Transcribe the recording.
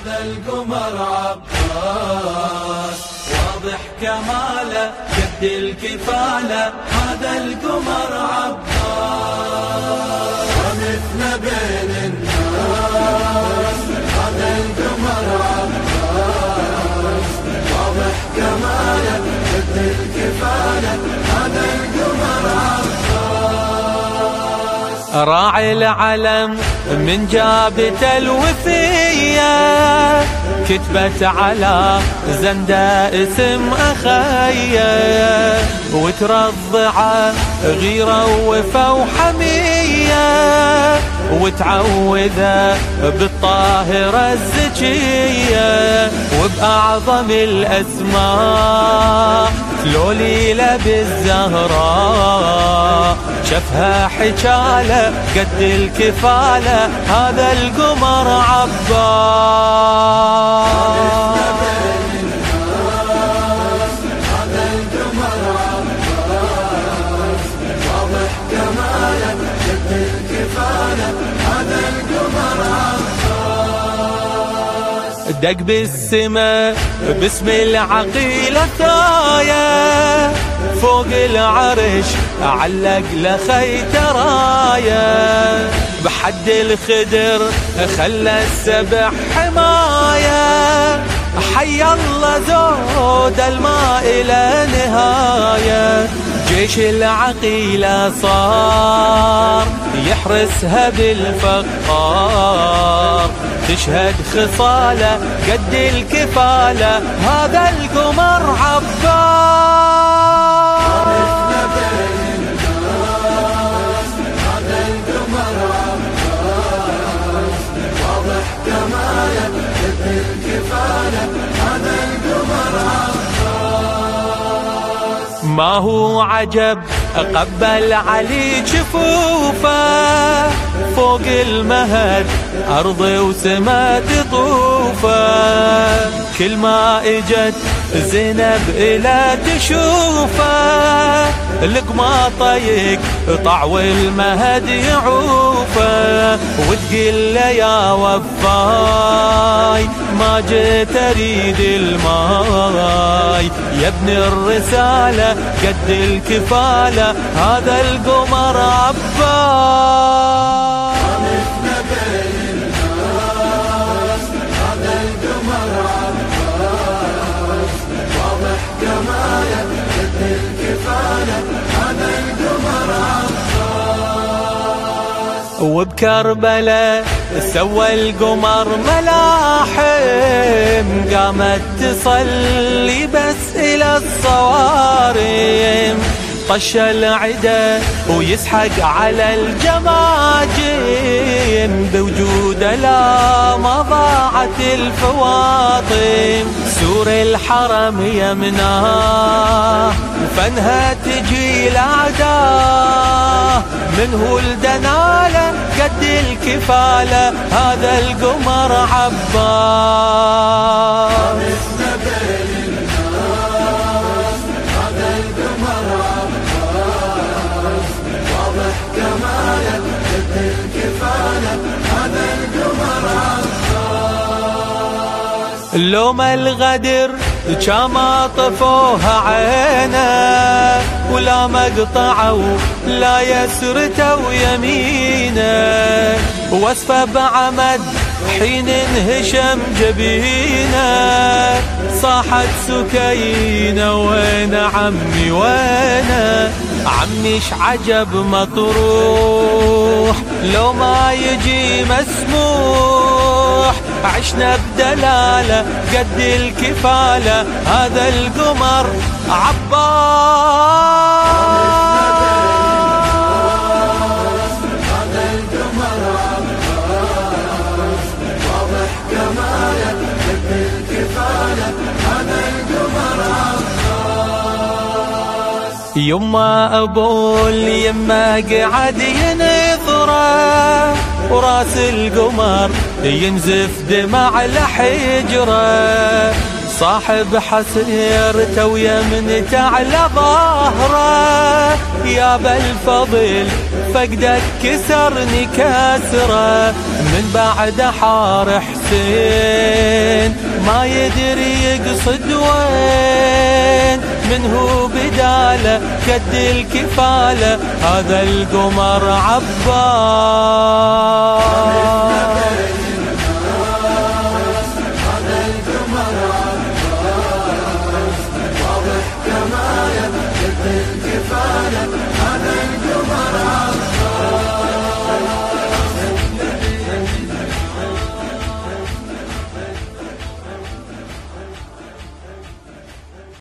هذا القمر عباس واضح كماله قد الكفالة، هذا القمر عباس ومثل بين الناس، هذا القمر عباس واضح كماله قد الكفالة، هذا القمر عباس راعي العلم من جابت الوفية، كتبت على زنده اسم أخيه، وترضعه غيرة ووفا وحمية، وتعوذه بالطاهرة الزكية، وبأعظم الأسماء تلوليله بالزهراء، شفها حجاله قد الكفالة، هذا القمر عباس. هذا القمر عباس واضح كماله قد الكفالة، هذا القمر عباس دق بالسما باسم العقيلة ثايا، فوق العرش علق لخيت راية، بحد الخدر خلى السبع حماية، حي الله زود الماء إلى نهاية، جيش العقيلة صار يحرسها بالفقار، تشهد خصاله قد الكفالة، هذا القمر عباس. هذا القمر عباس واضح كماله قد الكفالة، هذا القمر عباس ما هو عجب قبل علي جفوفه، فوق المهد أرض وسما تطوفه، كل ما اجت زينب إلى تشوفه، لقمة طيق طعو المهد يعوفه، وتقل له يا وفاي ما جيت أريد الماي، يا ابن الرسالة قد الكفالة، هذا القمر عباس. هذا القمر عباس واضح كماله قد الكفالة، هذا القمر عباس وبكربلاء سوى القمر ملاحم، قامت تصلي بس إلى الصوارم، طش العدا ويسحق على الجماجم، بوجوده لا ما ضاعت الفواطم، سور الحرم يمناه وفنها تجي الأعداء، منه الدنالة قد الكفالة، هذا القمر عباس. هذا القمر عباس واضح كماله قد الكفالة، هذا القمر عباس لو ما الغدر كما طفوها عينه، ولا مقطعوا لا يسرته ويمينه، وصفه بعمد حين انهشم جبينه، صاحت سكينة وين عمي وينه، عمي اش عجب مطروح لو ما يجي مسموح، عشنا بدلالة قد الكفالة، هذا القمر عباس. هذا القمر عباس واضح كماله قد الكفالة، هذا القمر عباس يما ابو اليما قعد ينظره، وراس القمر ينزف دمع لحجره، صاحب حسيرته ويمنته على ظهره، يا بالفضل فقدك كسرني كسره، من بعد حار الحسين ما يدري يقصد وين، من هو بداله كد الكفالة هذا القمر عباس.